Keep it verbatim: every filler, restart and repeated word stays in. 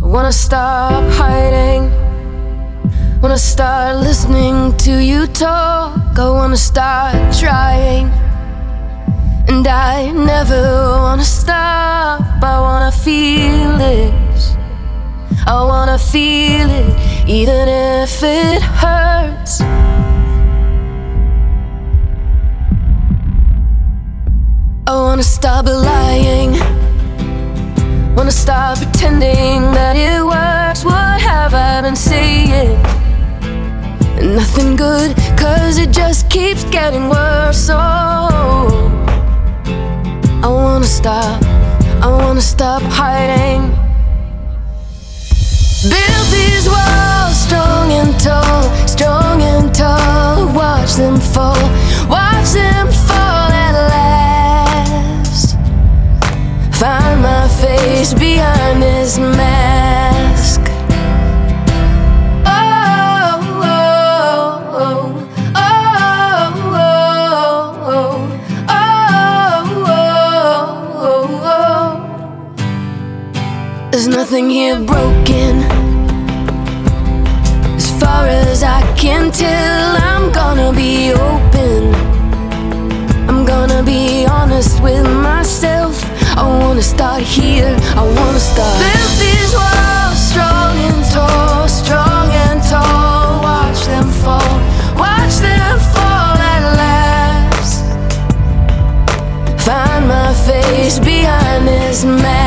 wanna stop hiding, wanna start listening to you talk. I wanna start trying, and I never wanna stop. I wanna feel it, I wanna feel it, even if it hurts. I wanna stop lying, wanna stop pretending that it works. What have I been saying? Nothing good, cause it just keeps getting worse. Oh, I wanna stop, I wanna stop hiding. Build these walls strong and tall, strong and tall. Watch them fall, watch them fall at last. Find my face behind this mask. Oh, oh, oh, oh, oh, oh, oh, oh. There's nothing here broken, as far as I can tell. I'm gonna be open, I'm gonna be honest with myself. I wanna start here, I wanna start. Build these walls strong and tall, strong and tall. Watch them fall, watch them fall at last. Find my face behind this mask.